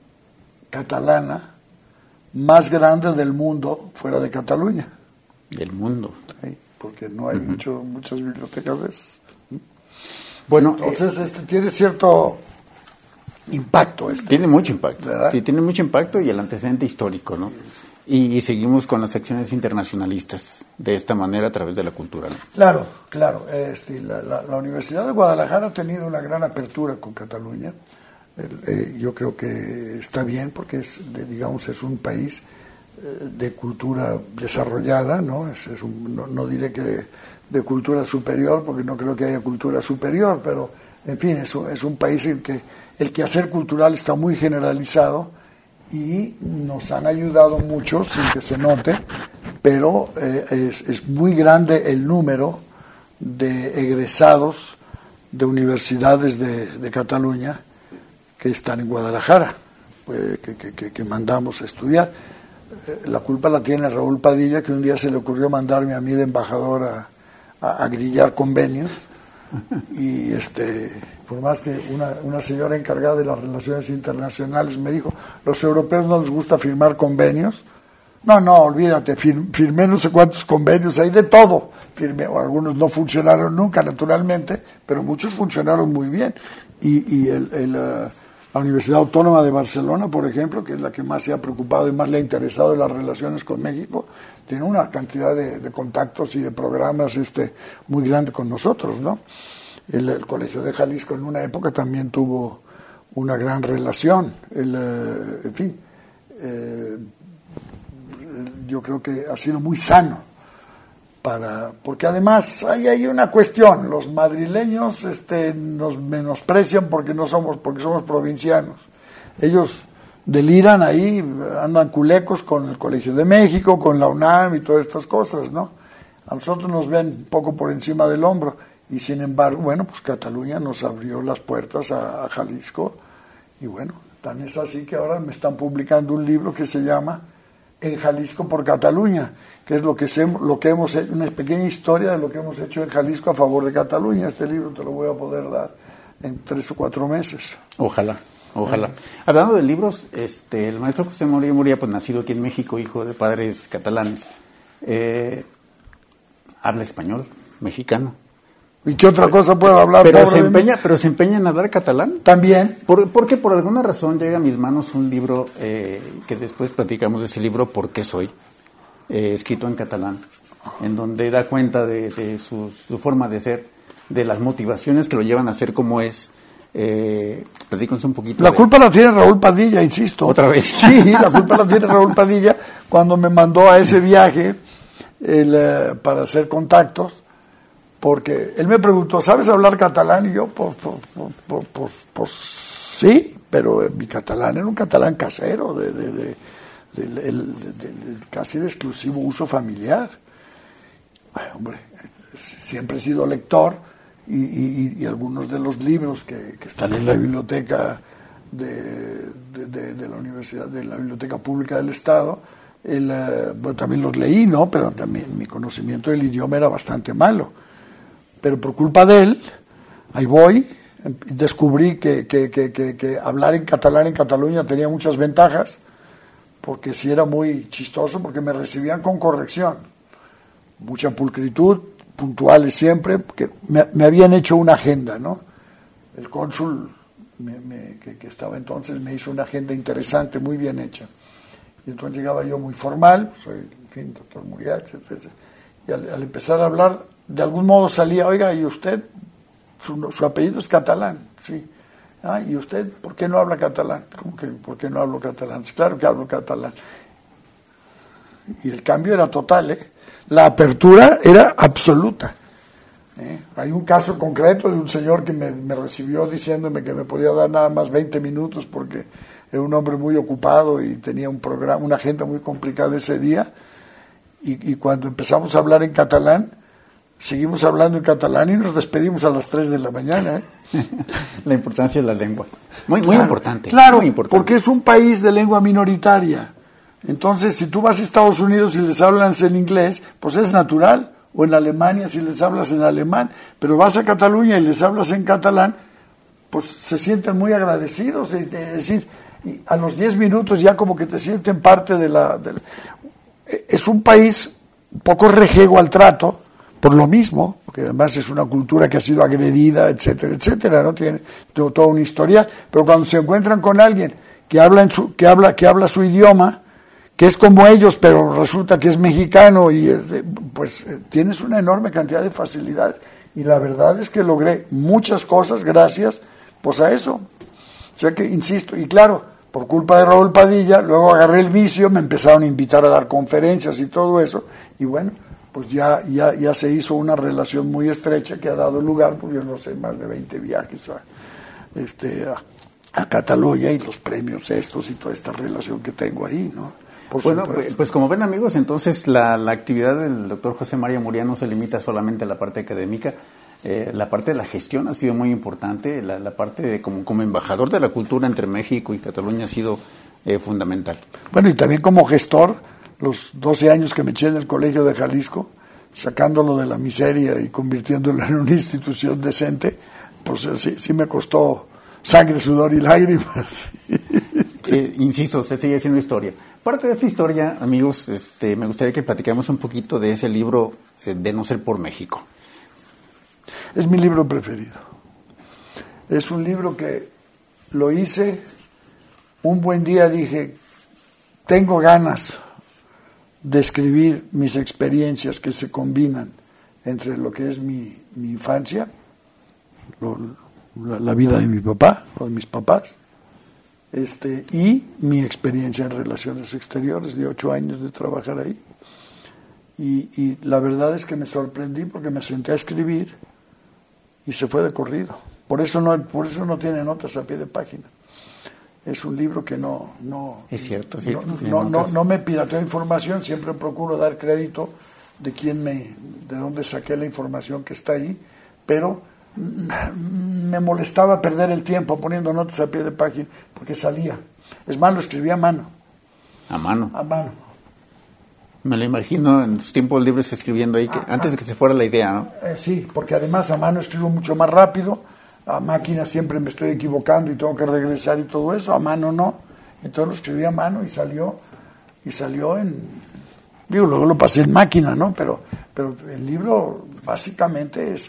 catalana más grande del mundo fuera de Cataluña. Del mundo. Sí, porque no hay uh-huh. mucho, muchas bibliotecas de esas. Bueno, entonces eh, este tiene cierto impacto. Este, tiene mucho impacto, ¿verdad? Sí, tiene mucho impacto y el antecedente histórico, ¿no? Y, y seguimos con las acciones internacionalistas de esta manera a través de la cultura, ¿no? Claro, claro. Este, la, la, la Universidad de Guadalajara ha tenido una gran apertura con Cataluña. El, eh, yo creo que está bien, porque es, de, digamos, es un país eh, de cultura desarrollada, ¿no? Es, es un, no, no diré que de, de cultura superior, porque no creo que haya cultura superior, pero en fin, es un, es un país en que el quehacer cultural está muy generalizado y nos han ayudado mucho, sin que se note, pero eh, es, es muy grande el número de egresados de universidades de, de Cataluña que están en Guadalajara, pues, que, que, que mandamos a estudiar. Eh, la culpa la tiene Raúl Padilla, que un día se le ocurrió mandarme a mí de embajador a, a, a grillar convenios, y este por más que una, una señora encargada de las relaciones internacionales me dijo, los europeos no les gusta firmar convenios. No, no, olvídate, fir, firmé no sé cuántos convenios, hay de todo. Firmé, algunos no funcionaron nunca, naturalmente, pero muchos funcionaron muy bien. Y, y el, el, uh, la Universidad Autónoma de Barcelona, por ejemplo, que es la que más se ha preocupado y más le ha interesado en las relaciones con México, tiene una cantidad de, de contactos y de programas este, muy grande con nosotros, ¿no? El, el Colegio de Jalisco en una época también tuvo una gran relación. El, uh, en fin, eh, yo creo que ha sido muy sano, para, porque además hay, hay una cuestión, los madrileños este, nos menosprecian porque no somos, porque somos provincianos. Ellos deliran ahí, andan culecos con el Colegio de México, con la UNAM y todas estas cosas, ¿no? A nosotros nos ven un poco por encima del hombro, y sin embargo, bueno, pues Cataluña nos abrió las puertas a, a Jalisco, y bueno, tan es así que ahora me están publicando un libro que se llama En Jalisco por Cataluña, que es lo que, se, lo que hemos hecho, una pequeña historia de lo que hemos hecho en Jalisco a favor de Cataluña. Este libro te lo voy a poder dar en tres o cuatro meses. Ojalá, ojalá. Hablando de libros, este, el maestro José Muria Muria, pues nacido aquí en México, hijo de padres catalanes, eh, habla español, mexicano. ¿Y qué otra cosa puedo hablar? Pero se empeña, pero se empeña en hablar catalán. También. Por, porque por alguna razón llega a mis manos un libro eh, que después platicamos de ese libro, ¿Por qué soy? Eh, escrito en catalán, en donde da cuenta de, de su, su forma de ser, de las motivaciones que lo llevan a ser como es. Eh, platícanos un poquito. La de... culpa la tiene Raúl Padilla, insisto. ¿Otra vez? Sí, la culpa la tiene Raúl Padilla cuando me mandó a ese viaje el, eh, para hacer contactos, porque él me preguntó, ¿sabes hablar catalán? Y yo, pues, pues, pues, pues, pues sí, pero mi catalán era un catalán casero, de, de, de, de, de, de, de, de casi de exclusivo uso familiar. Ay, hombre, siempre he sido lector. Y, y, y algunos de los libros que, que están en la biblioteca de, de, de, de la universidad, de la biblioteca pública del Estado, el, uh, bueno, también los leí, ¿no? Pero también mi conocimiento del idioma era bastante malo. Pero por culpa de él, ahí voy, descubrí que, que, que, que, que hablar en catalán en Cataluña tenía muchas ventajas, porque sí era muy chistoso, porque me recibían con corrección, mucha pulcritud, puntuales siempre, porque me, me habían hecho una agenda, ¿no? El cónsul me, me, que, que estaba entonces me hizo una agenda interesante, muy bien hecha. Y entonces llegaba yo muy formal, soy, en fin, doctor Muriach, etcétera. Y al, al empezar a hablar, de algún modo salía, oiga, ¿y usted? Su, su apellido es catalán, sí. Ah, ¿y usted por qué no habla catalán? ¿Cómo que por qué no hablo catalán? Sí, claro que hablo catalán. Y el cambio era total, ¿eh? La apertura era absoluta. ¿Eh? Hay un caso concreto de un señor que me, me recibió diciéndome que me podía dar nada más veinte minutos porque era un hombre muy ocupado y tenía un programa, una agenda muy complicada ese día. Y, y cuando empezamos a hablar en catalán, seguimos hablando en catalán y nos despedimos a las tres de la mañana. ¿Eh? La importancia de la lengua. Muy, muy claro, importante. Claro, muy importante. Porque es un país de lengua minoritaria. Entonces, si tú vas a Estados Unidos y les hablas en inglés, pues es natural, o en Alemania si les hablas en alemán, pero vas a Cataluña y les hablas en catalán, pues se sienten muy agradecidos, es decir, y a los diez minutos ya como que te sienten parte de la, de la... Es un país un poco rejego al trato, por lo mismo, porque además es una cultura que ha sido agredida, etcétera, etcétera, ¿no? Tiene todo un historial, pero cuando se encuentran con alguien que habla, en su, que habla, que habla su idioma, que es como ellos, pero resulta que es mexicano, y pues tienes una enorme cantidad de facilidades. Y la verdad es que logré muchas cosas gracias pues a eso. O sea que, insisto, y claro, por culpa de Raúl Padilla, luego agarré el vicio, me empezaron a invitar a dar conferencias y todo eso, y bueno, pues ya, ya, ya se hizo una relación muy estrecha que ha dado lugar, pues yo no sé, más de veinte viajes a, este, a, a Cataluña y los premios estos y toda esta relación que tengo ahí, ¿no? Por bueno, supuesto. pues como ven amigos, entonces la, la actividad del doctor José María Muriach no se limita solamente a la parte académica, eh, la parte de la gestión ha sido muy importante, la, la parte de como, como embajador de la cultura entre México y Cataluña ha sido eh, fundamental. Bueno, y también como gestor, los doce años que me eché en el Colegio de Jalisco, sacándolo de la miseria y convirtiéndolo en una institución decente, pues sí, sí me costó sangre, sudor y lágrimas. Eh, insisto, usted sigue haciendo historia. Parte de esta historia, amigos, este, me gustaría que platicáramos un poquito de ese libro eh, de No ser por México. Es mi libro preferido. Es un libro que lo hice, un buen día dije, tengo ganas de escribir mis experiencias que se combinan entre lo que es mi, mi infancia, lo, la, la vida de mi papá o de mis papás, Este, y mi experiencia en relaciones exteriores, de ocho años de trabajar ahí. Y, y la verdad es que me sorprendí porque me senté a escribir y se fue de corrido. Por eso no, por eso no tiene notas a pie de página. Es un libro que no... no es cierto, sí. No, no, no, no me pirateo información, siempre procuro dar crédito de quién me, de dónde saqué la información que está ahí, pero me molestaba perder el tiempo poniendo notas a pie de página porque salía. Es más, lo escribía a mano. A mano. A mano. Me lo imagino en sus tiempos libres escribiendo ahí, que, ah, antes de que se fuera la idea, ¿no? Eh, sí, porque además a mano escribo mucho más rápido, a máquina siempre me estoy equivocando y tengo que regresar y todo eso, a mano no. Entonces lo escribí a mano y salió, y salió en... Digo, luego lo pasé en máquina, ¿no? Pero, pero el libro básicamente es...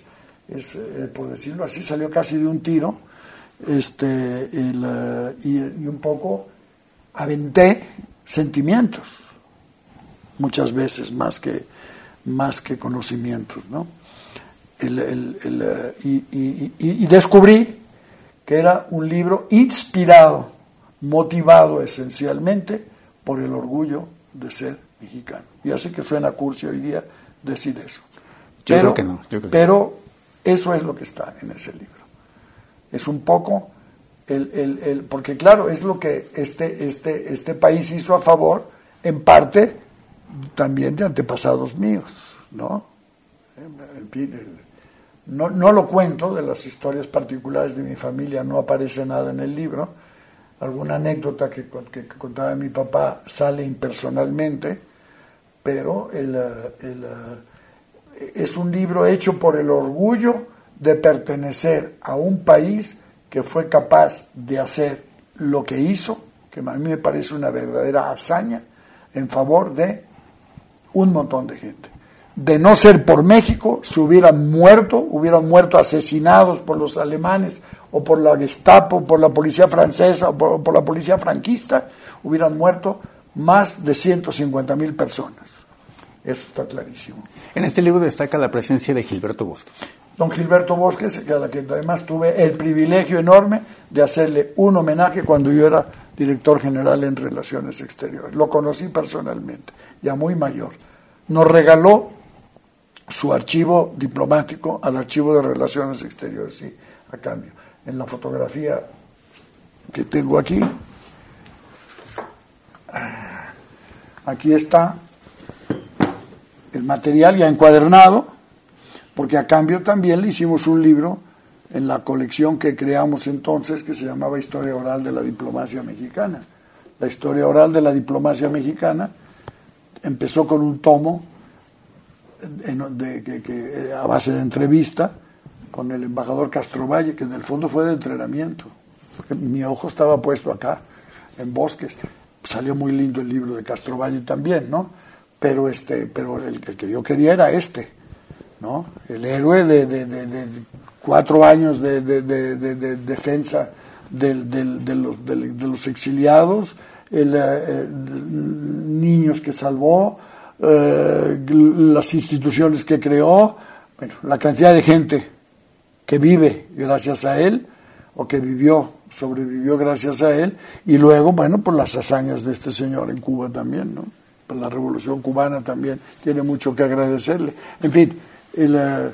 es eh, por decirlo así, salió casi de un tiro, este, el, uh, y, y un poco aventé sentimientos, muchas veces más que, más que conocimientos, ¿no? El, el, el, uh, y, y, y, y descubrí que era un libro inspirado, motivado esencialmente por el orgullo de ser mexicano. Ya sé que suena cursi hoy día decir eso. Yo pero, creo que no. Yo creo pero eso es lo que está en ese libro. Es un poco el, el, el porque claro, es lo que este, este, este país hizo a favor, en parte, también de antepasados míos, ¿no? El, el, no, no lo cuento, de las historias particulares de mi familia no aparece nada en el libro. Alguna anécdota que, que, que contaba mi papá sale impersonalmente, pero el, el, es un libro hecho por el orgullo de pertenecer a un país que fue capaz de hacer lo que hizo, que a mí me parece una verdadera hazaña, en favor de un montón de gente. De no ser por México, se hubieran muerto, hubieran muerto asesinados por los alemanes, o por la Gestapo, por la policía francesa, o por, por la policía franquista, hubieran muerto más de ciento cincuenta mil personas. Eso está clarísimo. En este libro destaca la presencia de Gilberto Bosques. Don Gilberto Bosques, a la que además tuve el privilegio enorme de hacerle un homenaje cuando yo era director general en Relaciones Exteriores. Lo conocí personalmente, ya muy mayor. Nos regaló su archivo diplomático al archivo de Relaciones Exteriores, sí, a cambio. En la fotografía que tengo aquí, aquí está el material ya encuadernado, porque a cambio también le hicimos un libro en la colección que creamos entonces, que se llamaba Historia Oral de la Diplomacia Mexicana. La Historia Oral de la Diplomacia Mexicana empezó con un tomo en, de, que, que, a base de entrevista con el embajador Castrovalle, que en el fondo fue de entrenamiento. Mi ojo estaba puesto acá, en Bosques. Salió muy lindo el libro de Castrovalle también, ¿no? Pero este, pero el, el que yo quería era este, ¿no? El héroe de, de, de, de cuatro años de, de, de, de, de defensa del, del, de, los, de, de los exiliados, el, eh, niños que salvó, eh, las instituciones que creó, bueno, la cantidad de gente que vive gracias a él, o que vivió, sobrevivió gracias a él, y luego, bueno, por las hazañas de este señor en Cuba también, ¿no? Por la Revolución Cubana también tiene mucho que agradecerle. En fin, el, uh,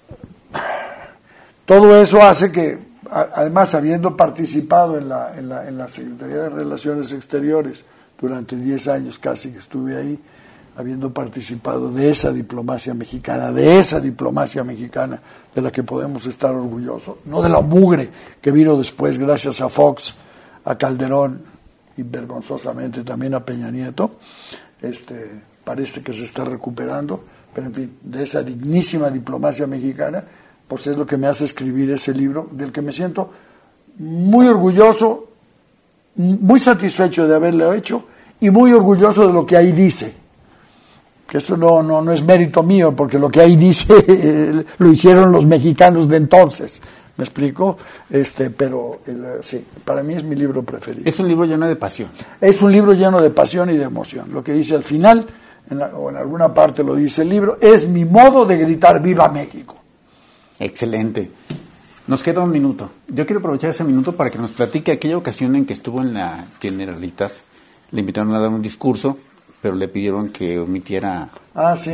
todo eso hace que, a, además, habiendo participado en la, en, la, en la Secretaría de Relaciones Exteriores durante diez años casi que estuve ahí, habiendo participado de esa diplomacia mexicana, de esa diplomacia mexicana de la que podemos estar orgullosos, no de la mugre que vino después gracias a Fox, a Calderón y vergonzosamente también a Peña Nieto, este, parece que se está recuperando, pero en fin, de esa dignísima diplomacia mexicana, pues es lo que me hace escribir ese libro, del que me siento muy orgulloso, muy satisfecho de haberlo hecho y muy orgulloso de lo que ahí dice. Que eso no, no, no es mérito mío, porque lo que ahí dice lo hicieron los mexicanos de entonces. ¿Me explico? Este, pero el, sí, para mí es mi libro preferido. Es un libro lleno de pasión. Es un libro lleno de pasión y de emoción. Lo que dice al final, en la, o en alguna parte lo dice el libro, es mi modo de gritar ¡Viva México! Excelente. Nos queda un minuto. Yo quiero aprovechar ese minuto para que nos platique aquella ocasión en que estuvo en la Generalitat. Le invitaron a dar un discurso, pero le pidieron que omitiera... Ah, sí.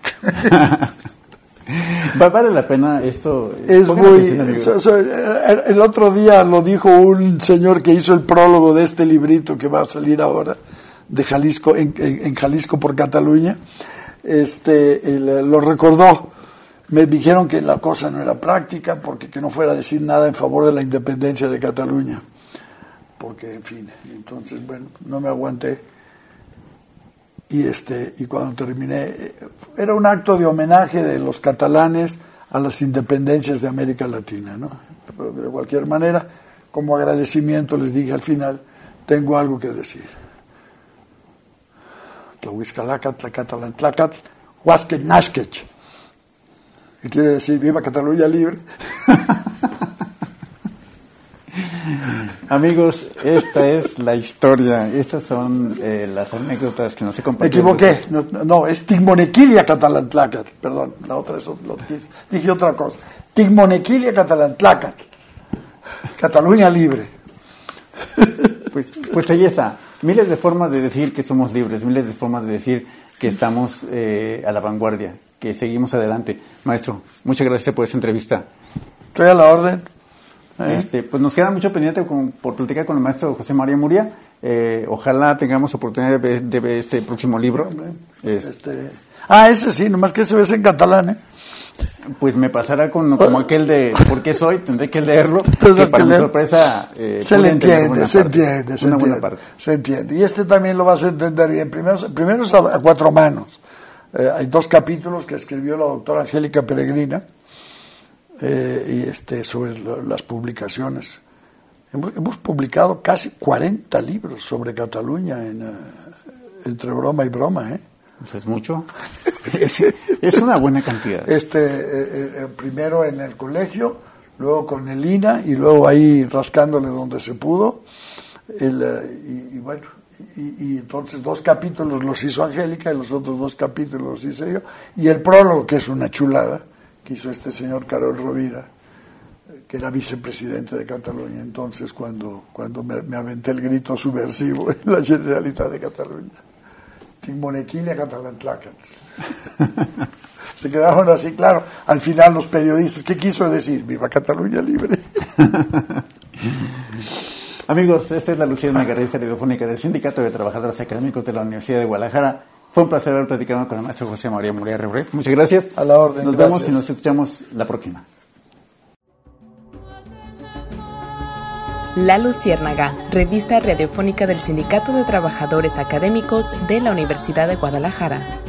Vale la pena esto. Es muy... So, so, el otro día lo dijo un señor que hizo el prólogo de este librito que va a salir ahora, de Jalisco, en, en Jalisco por Cataluña. Este, el, lo recordó. Me dijeron que la cosa no era práctica, porque que no fuera a decir nada en favor de la independencia de Cataluña. Porque, en fin, entonces, bueno, no me aguanté. Y este y cuando terminé, era un acto de homenaje de los catalanes a las independencias de América Latina, ¿no? Pero de cualquier manera, como agradecimiento les dije al final, tengo algo que decir. Tlahuizcalacat, Tlacatalantlacat, Huasquet Nashquech. que quiere decir Viva Cataluña Libre. Amigos, esta es la historia, estas son eh, las anécdotas que nos he Me compartido. equivoqué, no, no es Tigmonequilia Catalantlácat, perdón, la otra es lo que dije otra cosa. Tigmonequilia Catalantlácat, Cataluña Libre. Pues, pues ahí está, miles de formas de decir que somos libres, miles de formas de decir que estamos eh, a la vanguardia, que seguimos adelante. Maestro, muchas gracias por esta entrevista. Estoy a la orden. ¿Eh? Este, pues nos queda mucho pendiente con, por platicar con el maestro José María Muria. Eh, ojalá tengamos oportunidad de ver, de ver este próximo libro. Es, Este, ah, ese sí, nomás que ese es en catalán, ¿eh? Pues me pasará con, como aquel de ¿Por qué soy? Tendré que leerlo, Tendré que para que mi leer. sorpresa eh, Se pude le entender entiende, buena se parte, entiende, se una buena entiende, parte. se entiende. Y este también lo vas a entender bien. Primero, primero es a, a cuatro manos. Eh, hay dos capítulos que escribió la doctora Angélica Peregrina eh, y este sobre lo, las publicaciones. Hemos, hemos publicado casi cuarenta libros sobre Cataluña en, uh, entre broma y broma, ¿eh? Pues es mucho. es, es una buena cantidad. Este, eh, eh, primero en el colegio, luego con el I N A y luego ahí rascándole donde se pudo. El, eh, y, y bueno, y, y entonces dos capítulos los hizo Angélica y los otros dos capítulos los hice yo. Y el prólogo, que es una chulada, que hizo este señor Carol Rovira, que era vicepresidente de Cataluña entonces, cuando, cuando me, me aventé el grito subversivo en la Generalitat de Cataluña. Tigmonequilia Catalantlácat. Se quedaron así, claro. Al final los periodistas, ¿qué quiso decir? Viva Cataluña Libre. Amigos, esta es la Luciérnaga, revista radiofónica del Sindicato de Trabajadores Académicos de la Universidad de Guadalajara. Fue un placer haber platicado con el maestro José María Muria Rebré. Muchas gracias. A la orden. Nos gracias. vemos y nos escuchamos la próxima. La Luciérnaga, revista radiofónica del Sindicato de Trabajadores Académicos de la Universidad de Guadalajara.